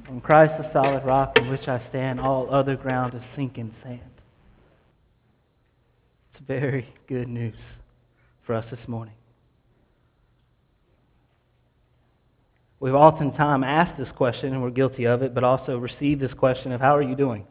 On Christ the solid rock on which I stand, all other ground is sinking sand. It's very good news for us this morning. We've oftentimes asked this question, and we're guilty of it, but also received this question of, how are you doing?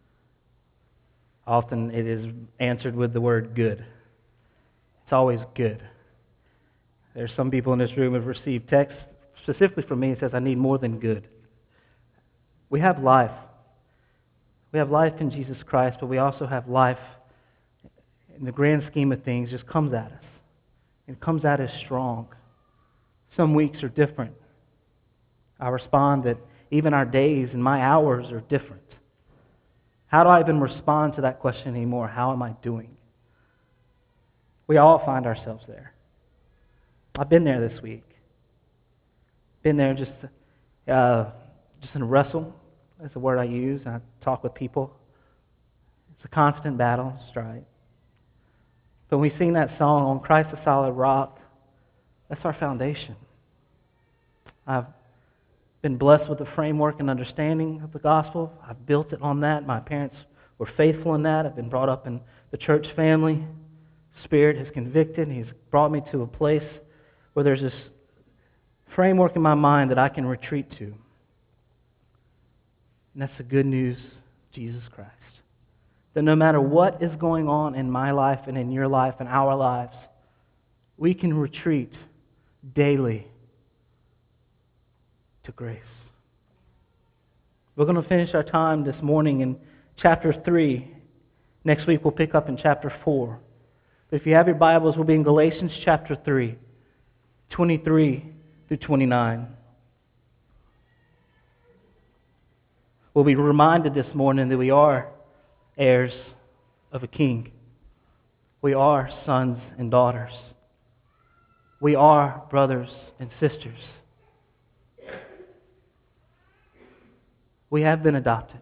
Often it is answered with the word good. It's always good. There's some people in this room who have received text, specifically from me, that says, I need more than good. We have life. We have life in Jesus Christ, but we also have life in the grand scheme of things just comes at us. It comes at us strong. Some weeks are different. I respond that even our days and my hours are different. How do I even respond to that question anymore? How am I doing? We all find ourselves there. I've been there this week. Been there just in a wrestle. That's the word I use. I talk with people. It's a constant battle, strife. But when we sing that song, On Christ the Solid Rock, that's our foundation. I've been blessed with the framework and understanding of the gospel. I've built it on that. My parents were faithful in that. I've been brought up in the church family. Spirit has convicted. He's brought me to a place where there's this framework in my mind that I can retreat to. And that's the good news, Jesus Christ. That no matter what is going on in my life and in your life and our lives, we can retreat daily to grace. We're going to finish our time this morning in chapter 3. Next week we'll pick up in chapter 4. But if you have your Bibles, we'll be in Galatians chapter 3, 23 through 29. We'll be reminded this morning that we are heirs of a king. We are sons and daughters. We are brothers and sisters. We have been adopted.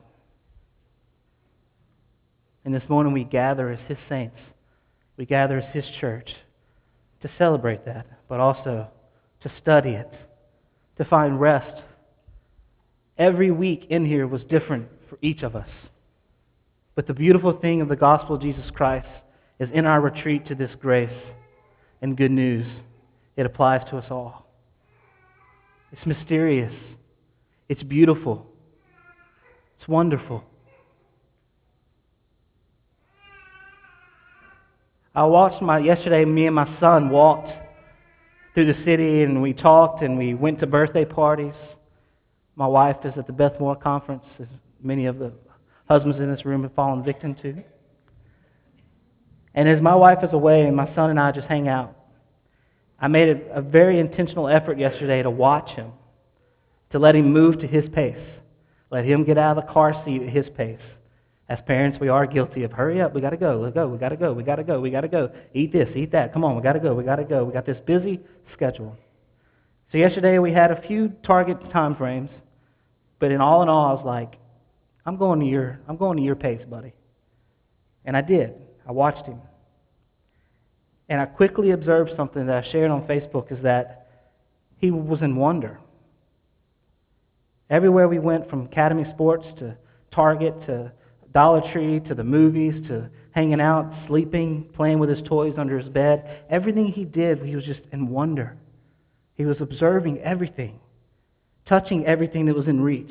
And this morning we gather as His saints. We gather as His church to celebrate that, but also to study it, to find rest. Every week in here was different for each of us. But the beautiful thing of the gospel of Jesus Christ is in our retreat to this grace and good news, it applies to us all. It's mysterious. It's beautiful. It's wonderful. Yesterday, me and my son walked through the city and we talked and we went to birthday parties. My wife is at the Beth Moore conference, as many of the husbands in this room have fallen victim to. And as my wife is away and my son and I just hang out, I made a very intentional effort yesterday to watch him, to let him move to his pace. Let him get out of the car seat at his pace. As parents, we are guilty of, hurry up, we got to go, let's go, we got to go, we got to go, we got to go. Eat this, eat that, come on, we got to go, we got to go. We got this busy schedule. So yesterday we had a few target time frames, but in all, I was like, I'm going to your pace, buddy. And I did. I watched him. And I quickly observed something that I shared on Facebook, is that he was in wonder. Everywhere we went, from Academy Sports to Target to Dollar Tree to the movies to hanging out, sleeping, playing with his toys under his bed, everything he did, he was just in wonder. He was observing everything, touching everything that was in reach.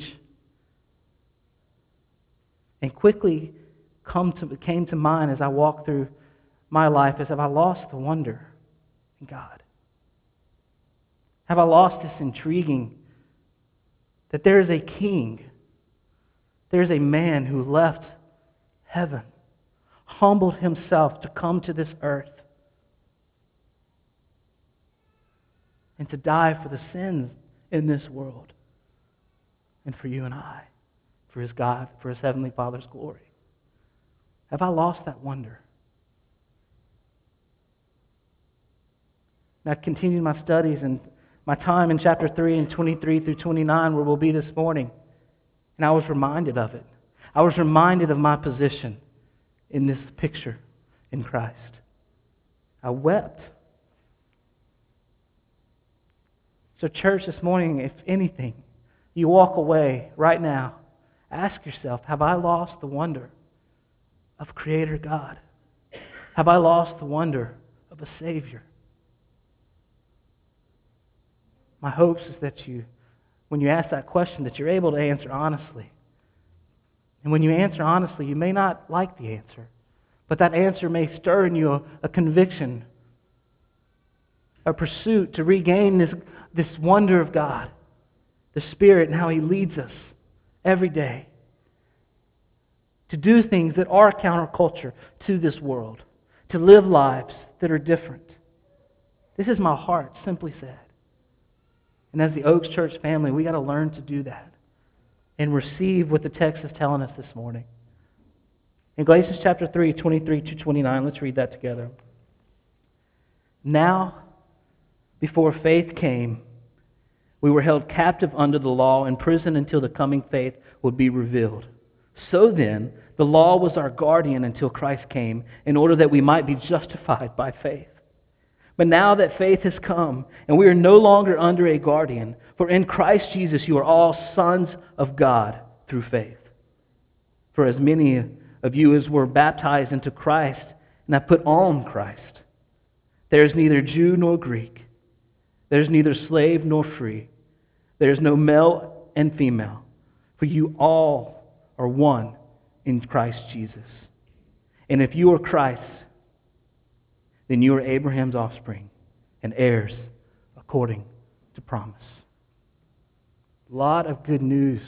And quickly came to mind as I walked through my life, is, have I lost the wonder in God? Have I lost this intriguing that there is a king, there is a man who left heaven, humbled himself to come to this earth and to die for the sins in this world and for you and I, for His God, for His Heavenly Father's glory? Have I lost that wonder? And I've continued my studies and my time in chapter 3 and 23 through 29, where we'll be this morning. And I was reminded of it. I was reminded of my position in this picture in Christ. I wept. So church, this morning, if anything, you walk away right now, ask yourself, have I lost the wonder of Creator God? Have I lost the wonder of a Savior? My hopes is that you, when you ask that question, that you're able to answer honestly. And when you answer honestly, you may not like the answer, but that answer may stir in you a conviction, a pursuit to regain this wonder of God, the Spirit, and how He leads us every day to do things that are counterculture to this world, to live lives that are different. This is my heart, simply said. And as the Oaks Church family, we got to learn to do that and receive what the text is telling us this morning. In Galatians chapter 3, 23 to 29, let's read that together. Now, before faith came, we were held captive under the law, imprisoned until the coming faith would be revealed. So then, the law was our guardian until Christ came, in order that we might be justified by faith. But now that faith has come, and we are no longer under a guardian, for in Christ Jesus you are all sons of God through faith. For as many of you as were baptized into Christ, and have put on Christ, there is neither Jew nor Greek, there is neither slave nor free, there is no male and female, for you all are one in Christ Jesus. And if you are Christ, then you are Abraham's offspring and heirs according to promise. A lot of good news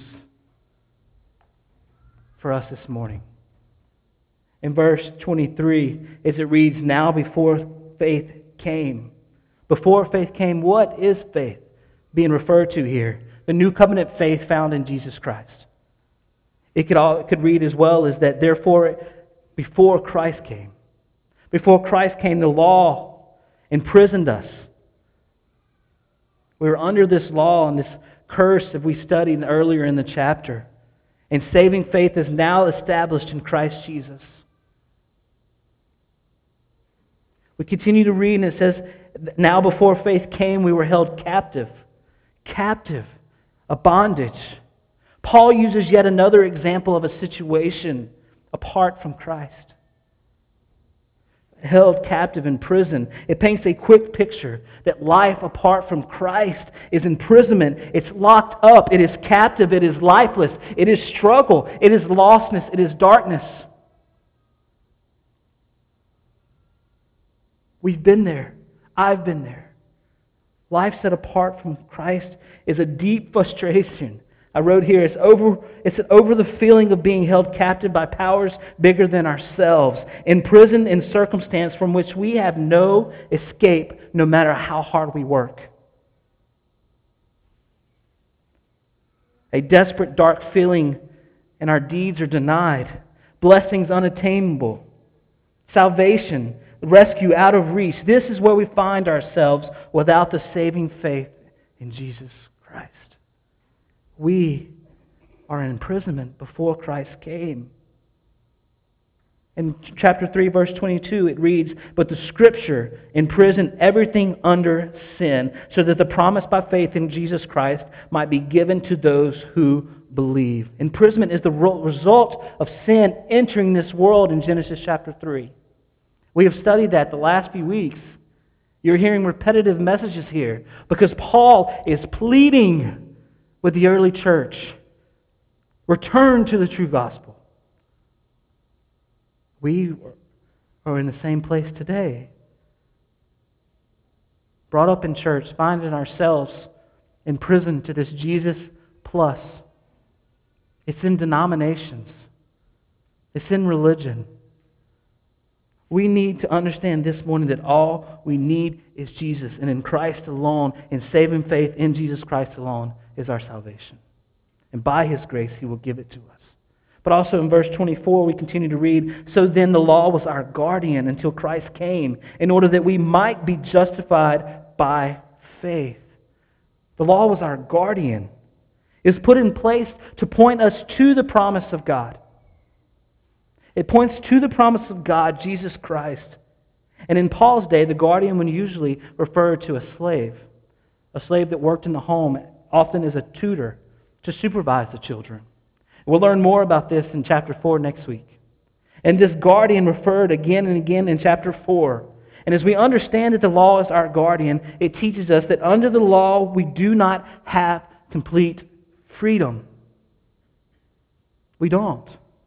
for us this morning. In verse 23, as it reads, now before faith came. Before faith came, what is faith being referred to here? The new covenant faith found in Jesus Christ. It could read as well as that, therefore, before Christ came. Before Christ came, the law imprisoned us. We were under this law and this curse that we studied earlier in the chapter. And saving faith is now established in Christ Jesus. We continue to read, and it says, now before faith came, we were held captive. Captive. A bondage. Paul uses yet another example of a situation apart from Christ. Held captive in prison. It paints a quick picture that life apart from Christ is imprisonment. It's locked up. It is captive. It is lifeless. It is struggle. It is lostness. It is darkness. We've been there. I've been there. Life set apart from Christ is a deep frustration. I wrote here, it's over the feeling of being held captive by powers bigger than ourselves, imprisoned in circumstance from which we have no escape, no matter how hard we work. A desperate, dark feeling, and our deeds are denied. Blessings unattainable. Salvation, rescue out of reach. This is where we find ourselves without the saving faith in Jesus Christ. We are in imprisonment before Christ came. In chapter 3, verse 22, it reads, but the Scripture imprisoned everything under sin, so that the promise by faith in Jesus Christ might be given to those who believe. Imprisonment is the result of sin entering this world in Genesis chapter 3. We have studied that the last few weeks. You're hearing repetitive messages here because Paul is pleading with the early church. Return to the true gospel. We are in the same place today. Brought up in church, finding ourselves in prison to this Jesus plus. It's in denominations. It's in religion. We need to understand this morning that all we need is Jesus, and in Christ alone, in saving faith in Jesus Christ alone, is our salvation. And by His grace, He will give it to us. But also in verse 24, we continue to read, so then the law was our guardian until Christ came, in order that we might be justified by faith. The law was our guardian. It was put in place to point us to the promise of God. It points to the promise of God, Jesus Christ. And in Paul's day, the guardian would usually refer to a slave that worked in the home, often as a tutor to supervise the children. We'll learn more about this in chapter 4 next week. And this guardian referred again and again in chapter 4. And as we understand that the law is our guardian, it teaches us that under the law we do not have complete freedom. We don't.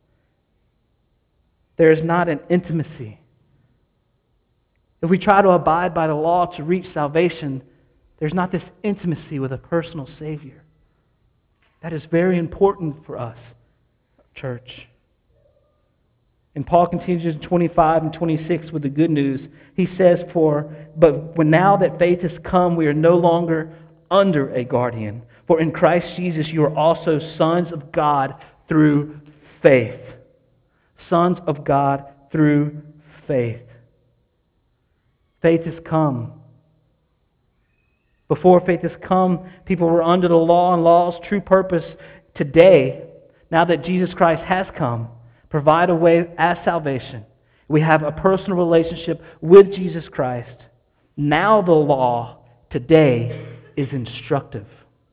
There is not an intimacy. If we try to abide by the law to reach salvation, there's not this intimacy with a personal Savior. That is very important for us, church. And Paul continues in 25 and 26 with the good news. He says, but when now that faith has come, we are no longer under a guardian. For in Christ Jesus you are also sons of God through faith. Sons of God through faith. Faith has come. Before faith has come, people were under the law and law's true purpose. Today, now that Jesus Christ has come, provide a way as salvation. We have a personal relationship with Jesus Christ. Now the law today is instructive.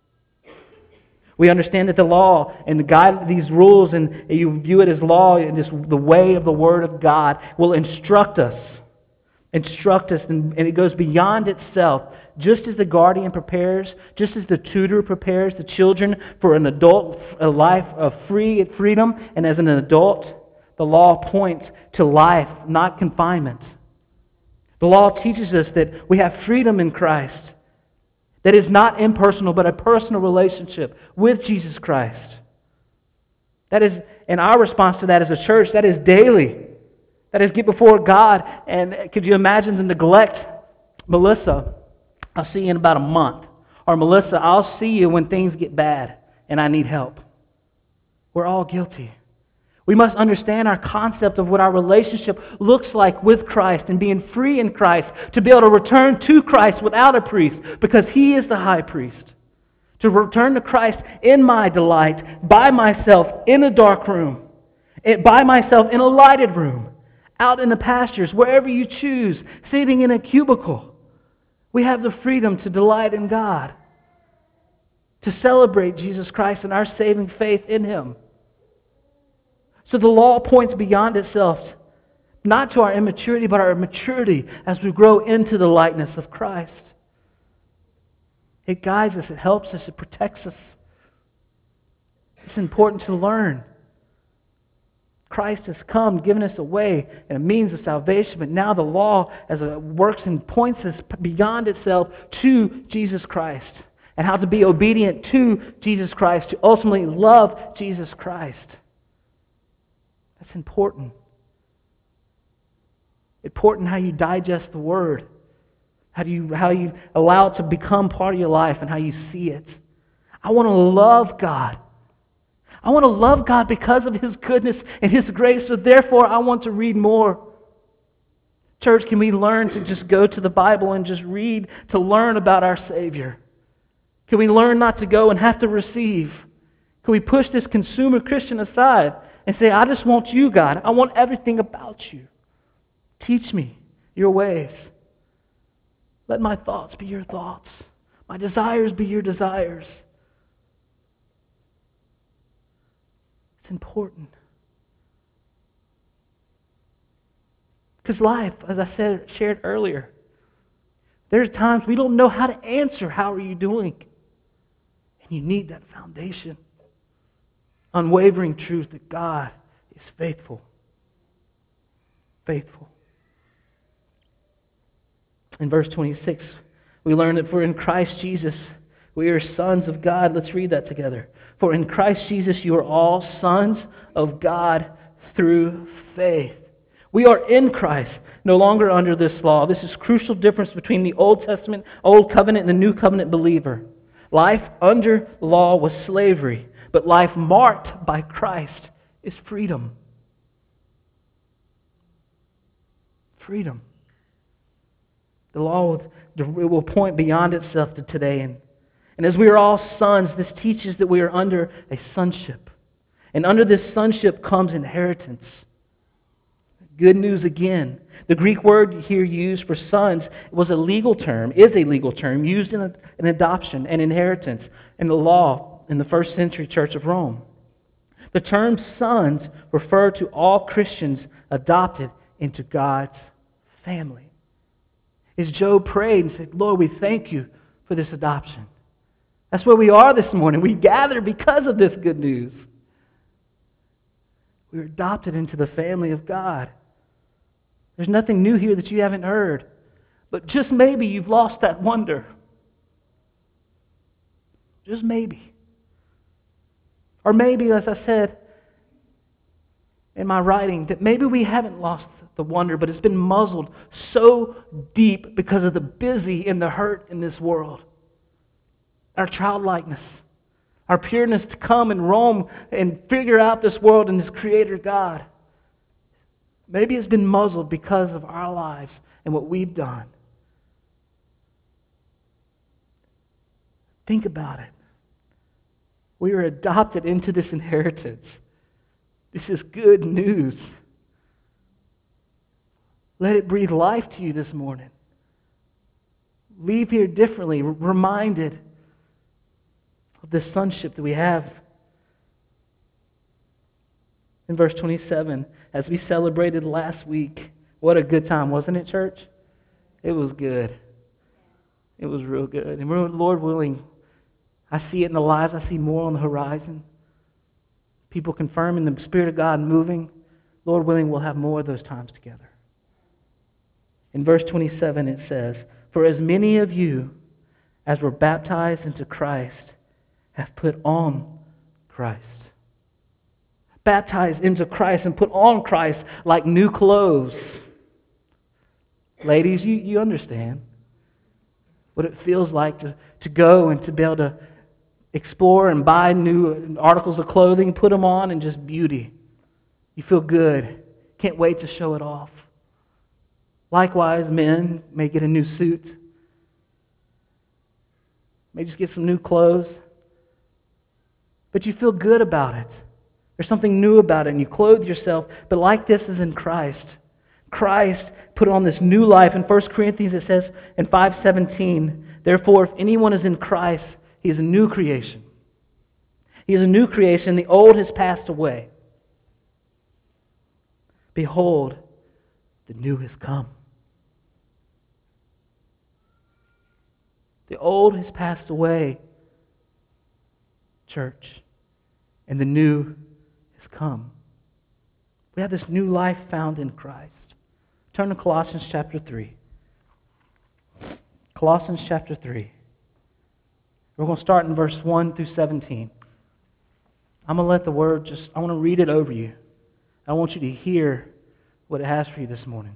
We understand that the law and these rules, and you view it as law, and just the way of the Word of God will instruct us, and it goes beyond itself. Just as the guardian prepares, just as the tutor prepares the children for a life of freedom, and as an adult, the law points to life, not confinement. The law teaches us that we have freedom in Christ. That is not impersonal, but a personal relationship with Jesus Christ. That is, and our response to that as a church, that is daily. That is, get before God. And could you imagine the neglect? Melissa, I'll see you in about a month. Or Melissa, I'll see you when things get bad and I need help. We're all guilty. We must understand our concept of what our relationship looks like with Christ and being free in Christ, to be able to return to Christ without a priest because He is the high priest. To return to Christ in my delight, by myself in a dark room, by myself in a lighted room, out in the pastures, wherever you choose, sitting in a cubicle. We have the freedom to delight in God, to celebrate Jesus Christ and our saving faith in Him. So the law points beyond itself, not to our immaturity, but our maturity as we grow into the likeness of Christ. It guides us, it helps us, it protects us. It's important to learn. Christ has come, given us a way and a means of salvation, but now the law as it works and points us beyond itself to Jesus Christ, and how to be obedient to Jesus Christ, to ultimately love Jesus Christ. That's important. Important how you digest the Word, how you allow it to become part of your life, and how you see it. I want to love God. I want to love God because of His goodness and His grace, so therefore I want to read more. Church, can we learn to just go to the Bible and just read to learn about our Savior? Can we learn not to go and have to receive? Can we push this consumer Christian aside and say, I just want you, God. I want everything about you. Teach me your ways. Let my thoughts be your thoughts. My desires be your desires. It's important. Because life, as I shared earlier, there's times we don't know how to answer, how are you doing? And you need that foundation. Unwavering truth that God is faithful. Faithful. In verse 26, we learn that for in Christ Jesus we are sons of God. Let's read that together. For in Christ Jesus you are all sons of God through faith. We are in Christ, no longer under this law. This is a crucial difference between the Old Testament, Old Covenant, and the New Covenant believer. Life under law was slavery, but life marked by Christ is freedom. Freedom. The law will point beyond itself to today. And as we are all sons, this teaches that we are under a sonship. And under this sonship comes inheritance. Good news again. The Greek word here used for sons is a legal term used in adoption and inheritance. In the law, in the first century Church of Rome. The term sons refer to all Christians adopted into God's family. As Job prayed and said, Lord, we thank you for this adoption. That's where we are this morning. We gather because of this good news. We're adopted into the family of God. There's nothing new here that you haven't heard. But just maybe you've lost that wonder. Just maybe. Or maybe, as I said in my writing, that maybe we haven't lost the wonder, but it's been muzzled so deep because of the busy and the hurt in this world. Our childlikeness, our pureness to come and roam and figure out this world and this Creator God. Maybe it's been muzzled because of our lives and what we've done. Think about it. We are adopted into this inheritance. This is good news. Let it breathe life to you this morning. Leave here differently, reminded of this sonship that we have. In verse 27, as we celebrated last week, what a good time, wasn't it, church? It was good. It was real good. And Lord willing, I see it in the lives. I see more on the horizon. People confirming the Spirit of God moving. Lord willing, we'll have more of those times together. In verse 27 it says, for as many of you as were baptized into Christ have put on Christ. Baptized into Christ and put on Christ like new clothes. Ladies, you understand what it feels like to go and to be able to explore and buy new articles of clothing, put them on, and just beauty. You feel good. Can't wait to show it off. Likewise, men may get a new suit. May just get some new clothes. But you feel good about it. There's something new about it, and you clothe yourself. But like this is in Christ. Christ put on this new life. In 1 Corinthians it says in 5:17, therefore, if anyone is in Christ, he is a new creation. He is a new creation. The old has passed away. Behold, the new has come. The old has passed away, church, and the new has come. We have this new life found in Christ. Turn to Colossians chapter 3. Colossians chapter 3. We're going to start in verse 1 through 17. I'm going to let the word I want to read it over you. I want you to hear what it has for you this morning.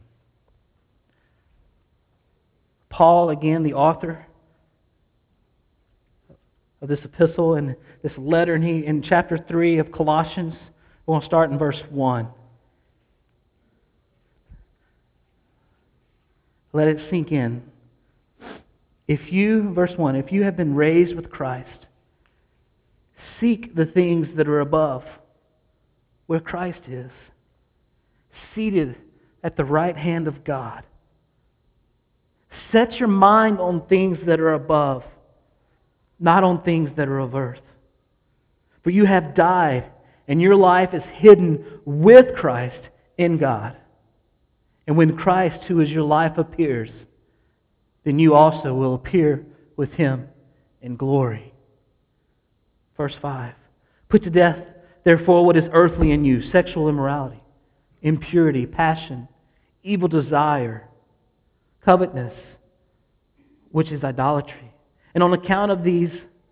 Paul, again, the author of this epistle and this letter, and he in chapter 3 of Colossians, we're going to start in verse 1. Let it sink in. Verse 1, if you have been raised with Christ, seek the things that are above, where Christ is, seated at the right hand of God. Set your mind on things that are above, not on things that are of earth. For you have died, and your life is hidden with Christ in God. And when Christ, who is your life, appears, then you also will appear with Him in glory. Verse 5. Put to death, therefore, what is earthly in you, sexual immorality, impurity, passion, evil desire, covetousness, which is idolatry. And on account of these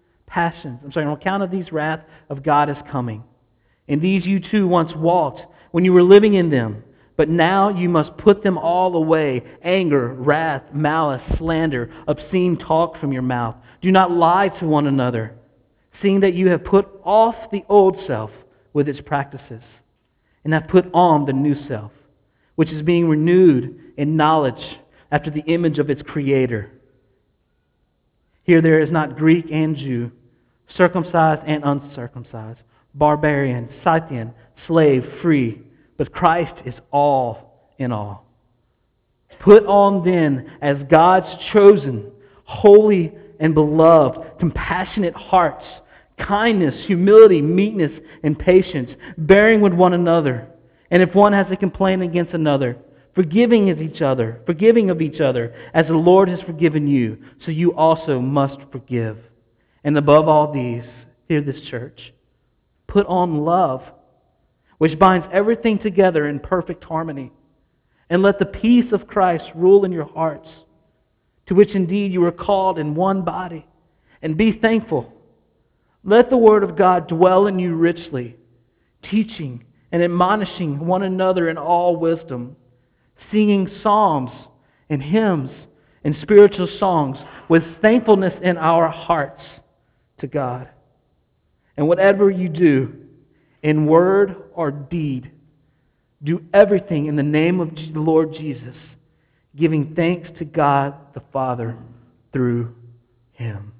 wrath of God is coming. In these you too once walked when you were living in them. But now you must put them all away: anger, wrath, malice, slander, obscene talk from your mouth. Do not lie to one another, seeing that you have put off the old self with its practices, and have put on the new self, which is being renewed in knowledge after the image of its Creator. Here there is not Greek and Jew, circumcised and uncircumcised, barbarian, Scythian, slave, free, but Christ is all in all. Put on then, as God's chosen, holy and beloved, compassionate hearts, kindness, humility, meekness, and patience, bearing with one another. And if one has a complaint against another, forgiving of each other, as the Lord has forgiven you, so you also must forgive. And above all these, hear this, church, put on love, which binds everything together in perfect harmony. And let the peace of Christ rule in your hearts, to which indeed you are called in one body. And be thankful. Let the word of God dwell in you richly, teaching and admonishing one another in all wisdom, singing psalms and hymns and spiritual songs with thankfulness in our hearts to God. And whatever you do, in word or deed, do everything in the name of the Lord Jesus, giving thanks to God the Father through Him.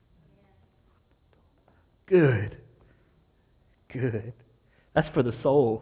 Good. Good. That's for the soul.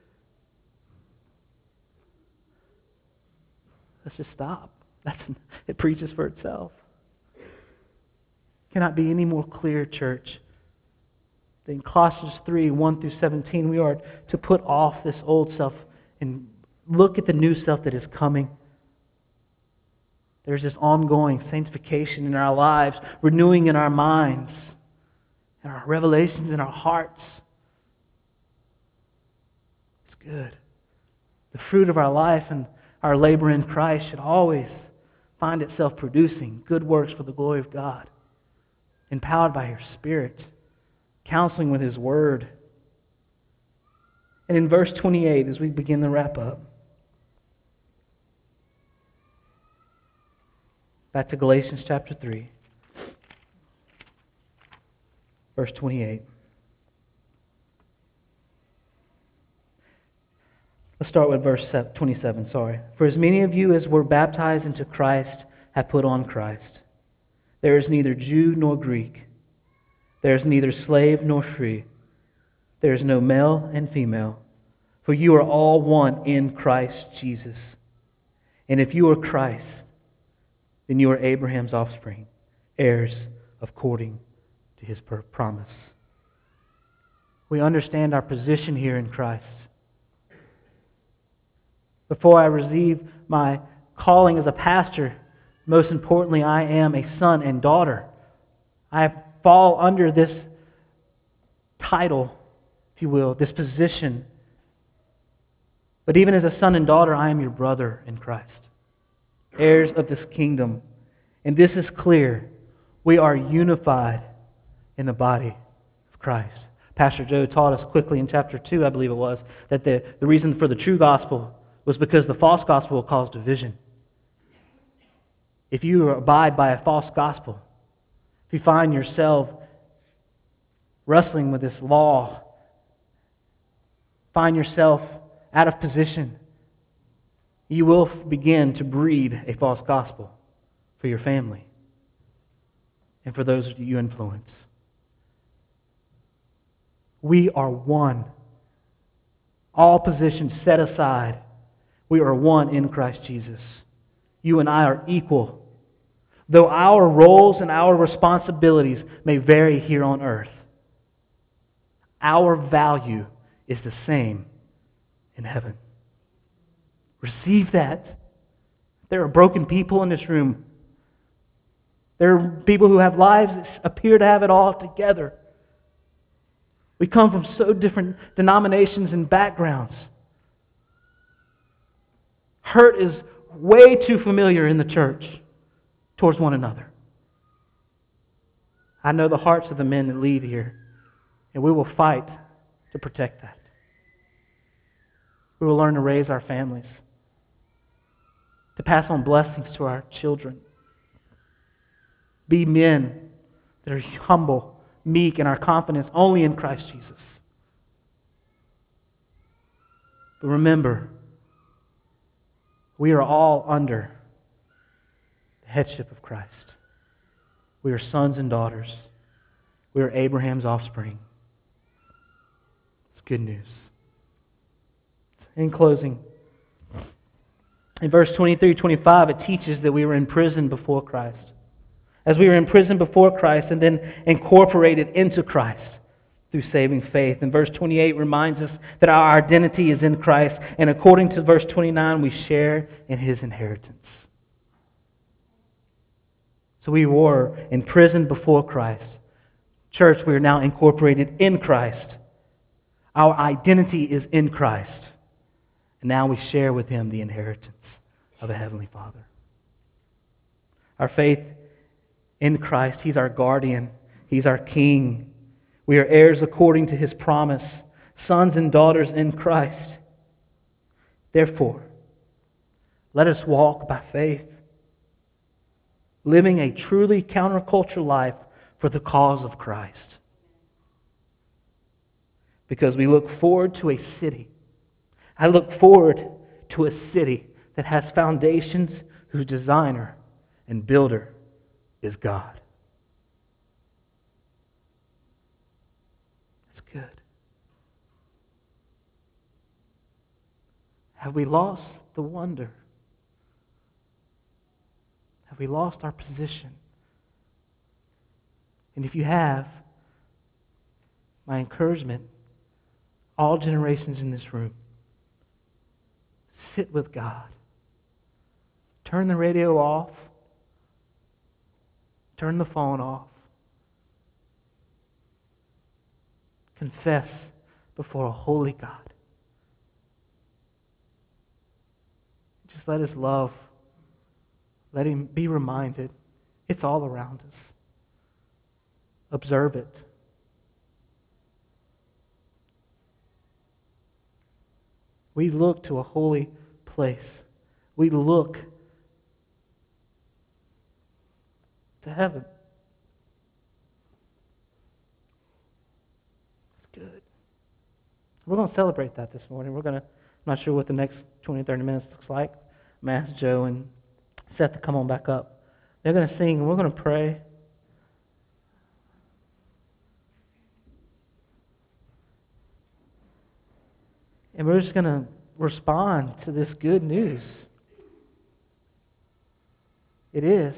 Let's just stop. It preaches for itself. Cannot be any more clear, church. In Colossians 3, 1 through 17, we are to put off this old self and look at the new self that is coming. There's this ongoing sanctification in our lives, renewing in our minds, and our revelations in our hearts. It's good. The fruit of our life and our labor in Christ should always find itself producing good works for the glory of God, empowered by Your Spirit, counseling with His Word. And in verse 28, as we begin to wrap up, back to Galatians chapter 3, verse 28. Let's start with verse 27, For as many of you as were baptized into Christ have put on Christ. There is neither Jew nor Greek. There is neither slave nor free. There is no male and female. For you are all one in Christ Jesus. And if you are Christ, then you are Abraham's offspring, heirs according to His promise. We understand our position here in Christ. Before I receive my calling as a pastor, most importantly, I am a son and daughter. I fall under this title, if you will, this position. But even as a son and daughter, I am your brother in Christ, heirs of this kingdom. And this is clear. We are unified in the body of Christ. Pastor Joe taught us quickly in chapter 2, I believe it was, that the reason for the true gospel was because the false gospel will cause division. If you abide by a false gospel, if you find yourself wrestling with this law, find yourself out of position, you will begin to breed a false gospel for your family and for those you influence. We are one. All positions set aside. We are one in Christ Jesus. You and I are equal. Though our roles and our responsibilities may vary here on earth, our value is the same in heaven. Receive that. There are broken people in this room. There are people who have lives that appear to have it all together. We come from so different denominations and backgrounds. Hurt is way too familiar in the church towards one another. I know the hearts of the men that lead here, and we will fight to protect that. We will learn to raise our families, to pass on blessings to our children. Be men that are humble, meek, and our confidence only in Christ Jesus. But remember, we are all under the headship of Christ. We are sons and daughters. We are Abraham's offspring. It's good news. In closing, in verse 23-25, it teaches that we were in prison before Christ. as we were imprisoned before Christ and then incorporated into Christ through saving faith. And verse 28 reminds us that our identity is in Christ, and according to verse 29, we share in His inheritance. So we were imprisoned before Christ. Church, we are now incorporated in Christ. Our identity is in Christ. And now we share with Him the inheritance of a Heavenly Father. Our faith in Christ, He's our guardian. He's our King. We are heirs according to His promise, sons and daughters in Christ. Therefore, let us walk by faith, living a truly countercultural life for the cause of Christ. Because we look forward to a city. I look forward to a city that has foundations whose designer and builder is God. It's good. Have we lost the wonder? Have we lost our position? And if you have, my encouragement, all generations in this room, sit with God. Turn the radio off. Turn the phone off. Confess before a holy God. Just let His love, let Him be reminded. It's all around us. Observe it. We look to a holy place. We look to heaven. It's good. We're going to celebrate that this morning. I'm not sure what the next 20, 30 minutes looks like. I'm going to ask Joe and Seth to come on back up. They're going to sing and we're going to pray. And we're just going to respond to this good news. It is.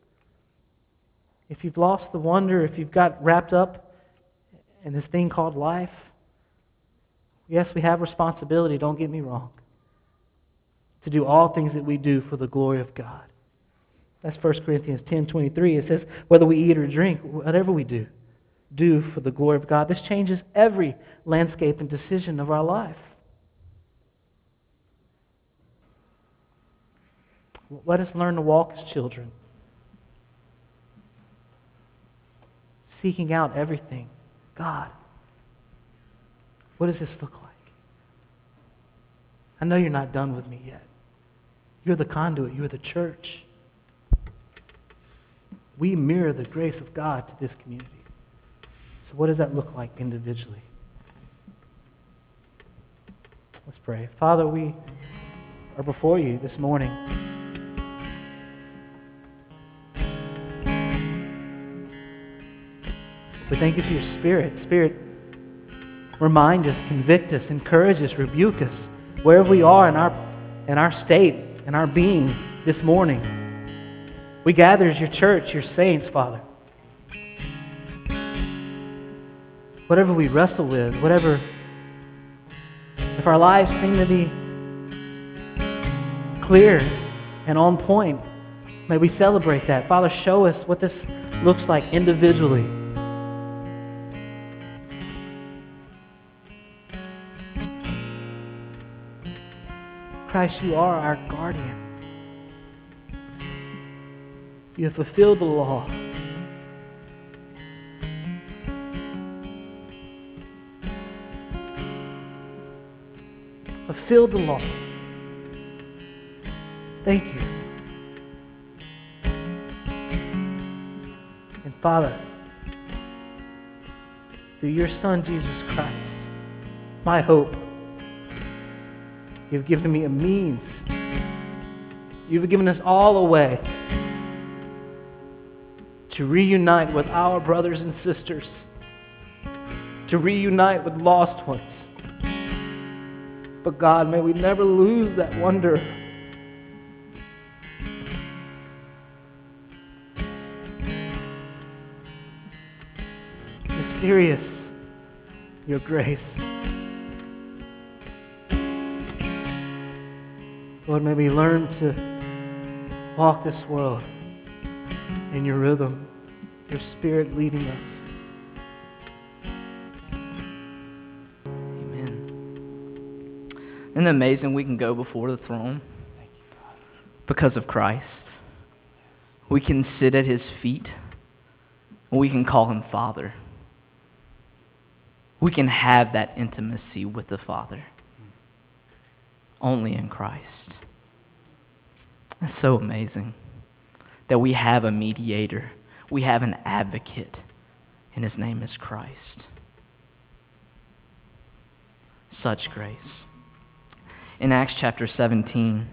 If you've lost the wonder, if you've got wrapped up in this thing called life, yes, we have responsibility, don't get me wrong, to do all things that we do for the glory of God. That's 1 Corinthians 10:23. It says, whether we eat or drink, whatever we do for the glory of God. This changes every landscape and decision of our life. Let us learn to walk as children, seeking out everything. God, what does this look like? I know you're not done with me yet. You're the conduit. You're the church. We mirror the grace of God to this community. So what does that look like individually? Let's pray. Father, we are before you this morning. We thank you for your Spirit. Spirit, remind us, convict us, encourage us, rebuke us, wherever we are in our state, in our being this morning. We gather as your church, your saints, Father. Whatever we wrestle with, if our lives seem to be clear and on point, may we celebrate that. Father, show us what this looks like individually. Christ, you are our guardian. You have fulfilled the law. Fulfilled the law. Thank you. And Father, through your Son, Jesus Christ, my hope, you've given me a means. You've given us all a way to reunite with our brothers and sisters, to reunite with lost ones. But God, may we never lose that wonder. mysterious your grace. Lord, may we learn to walk this world in your rhythm, your Spirit leading us. Amen. Isn't it amazing we can go before the throne because of Christ? We can sit at His feet. We can call Him Father. We can have that intimacy with the Father only in Christ. It's so amazing that we have a mediator. We have an advocate, and His name is Christ. Such grace. In Acts chapter 17,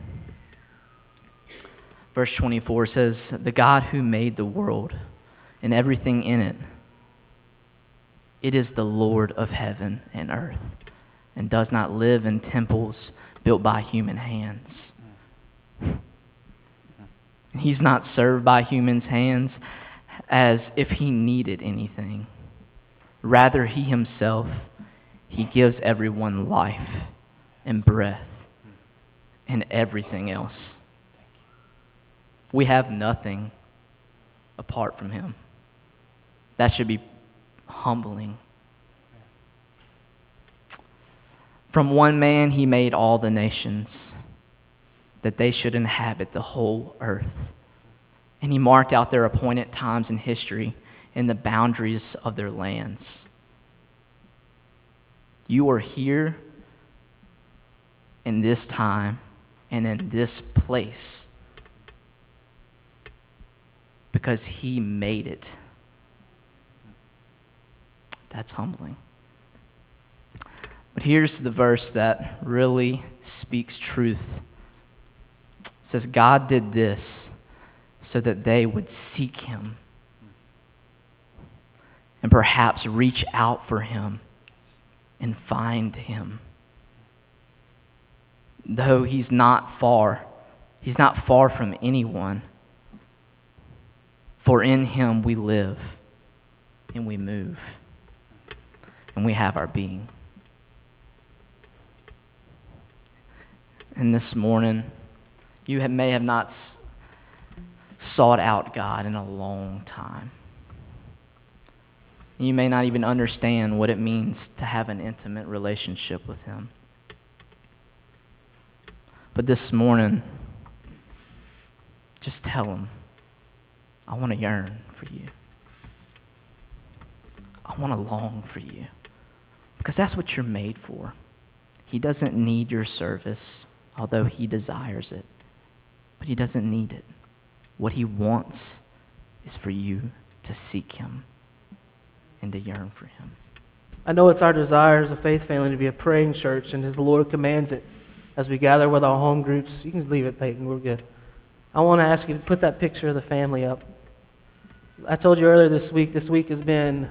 verse 24 says, "The God who made the world and everything in it, it is the Lord of heaven and earth, and does not live in temples built by human hands." He's not served by humans' hands as if He needed anything. Rather, He Himself, He gives everyone life and breath and everything else. We have nothing apart from Him. That should be humbling. From one man He made all the nations, that they should inhabit the whole earth. And He marked out their appointed times in history and the boundaries of their lands. You are here in this time and in this place because He made it. That's humbling. But here's the verse that really speaks truth. It says, God did this so that they would seek Him and perhaps reach out for Him and find Him. Though He's not far from anyone. For in Him we live and we move and we have our being. And this morning, you may have not sought out God in a long time. You may not even understand what it means to have an intimate relationship with Him. But this morning, just tell Him, I want to yearn for you. I want to long for you. Because that's what you're made for. He doesn't need your service, although He desires it. But He doesn't need it. What He wants is for you to seek Him and to yearn for Him. I know it's our desire as a faith family to be a praying church, and as the Lord commands it, as we gather with our home groups. You can leave it, Peyton. We're good. I want to ask you to put that picture of the family up. I told you earlier this week has been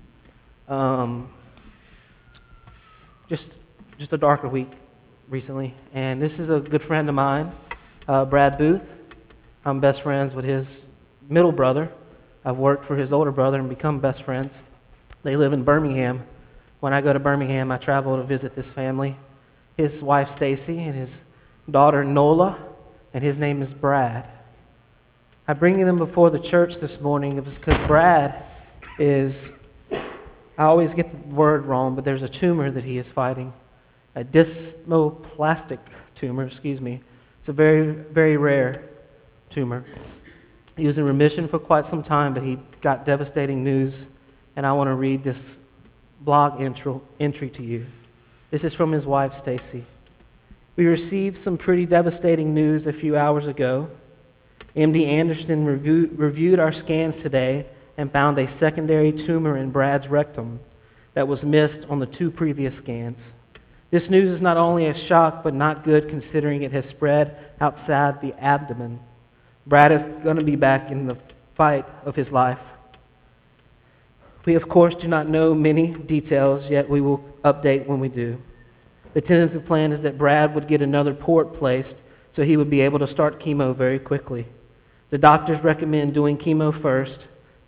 just a darker week recently. And this is a good friend of mine, Brad Booth. I'm best friends with his middle brother. I've worked for his older brother and become best friends. They live in Birmingham. When I go to Birmingham, I travel to visit this family. His wife, Stacy, and his daughter, Nola, and his name is Brad. I bring them before the church this morning because Brad is, I always get the word wrong, but there's a tumor that he is fighting. A desmoplastic tumor, It's a very, very rare tumor. He was in remission for quite some time, but he got devastating news, and I want to read this blog entry to you. This is from his wife, Stacy. We received some pretty devastating news a few hours ago. MD Anderson reviewed our scans today and found a secondary tumor in Brad's rectum that was missed on the 2 previous scans. This news is not only a shock, but not good considering it has spread outside the abdomen. Brad is going to be back in the fight of his life. We, of course, do not know many details, yet we will update when we do. The tentative plan is that Brad would get another port placed so he would be able to start chemo very quickly. The doctors recommend doing chemo first,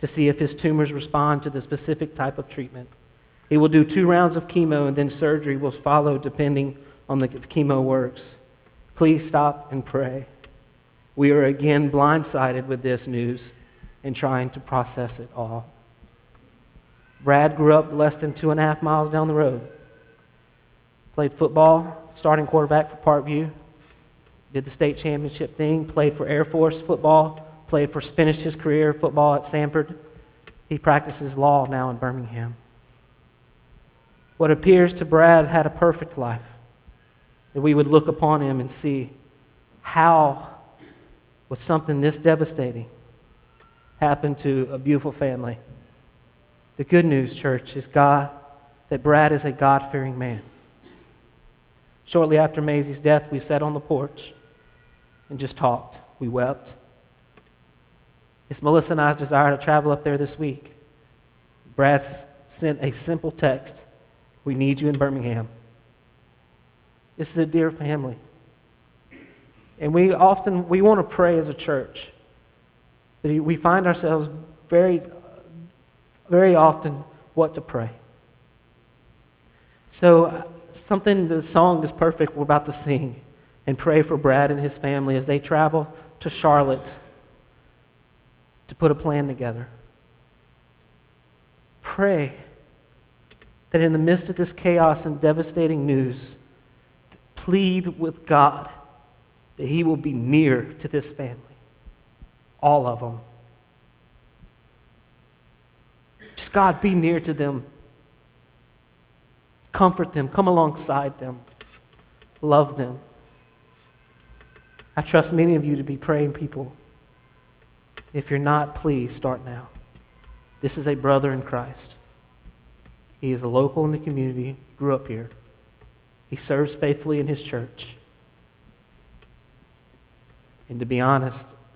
to see if his tumors respond to the specific type of treatment. He will do 2 rounds of chemo, and then surgery will follow depending on if chemo works. Please stop and pray. We are again blindsided with this news and trying to process it all. Brad grew up less than 2.5 miles down the road. Played football, starting quarterback for Parkview. Did the state championship thing, played for Air Force football, finished his career football at Sanford. He practices law now in Birmingham. What appears to Brad had a perfect life. That we would look upon him and see how would something this devastating happen to a beautiful family. The good news, church, is that Brad is a God-fearing man. Shortly after Maisie's death, we sat on the porch and just talked. We wept. It's Melissa and I's desire to travel up there this week. Brad sent a simple text. We need you in Birmingham. This is a dear family. And we want to pray as a church. But we find ourselves very, very often what to pray. So the song is perfect we're about to sing and pray for Brad and his family as they travel to Charlotte to put a plan together. Pray that in the midst of this chaos and devastating news, plead with God that He will be near to this family. All of them. Just God, be near to them. Comfort them. Come alongside them. Love them. I trust many of you to be praying people. If you're not, please start now. This is a brother in Christ. He is a local in the community, grew up here. He serves faithfully in his church. And to be honest,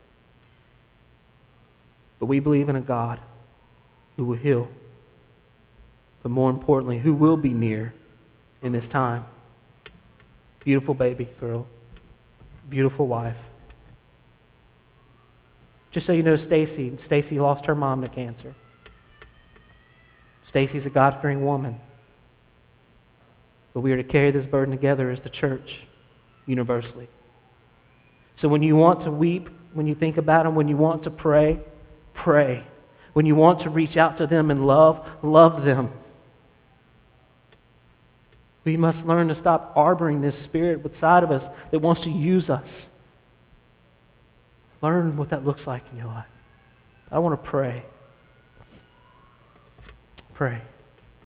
but we believe in a God who will heal, but more importantly, who will be near in this time. Beautiful baby girl, beautiful wife. Just so you know, Stacy lost her mom to cancer. Stacy's a God-fearing woman. But we are to carry this burden together as the church, universally. So when you want to weep, when you think about them, when you want to pray, pray. When you want to reach out to them and love them. We must learn to stop harboring this spirit inside of us that wants to use us. Learn what that looks like in your life. I want to pray. Pray.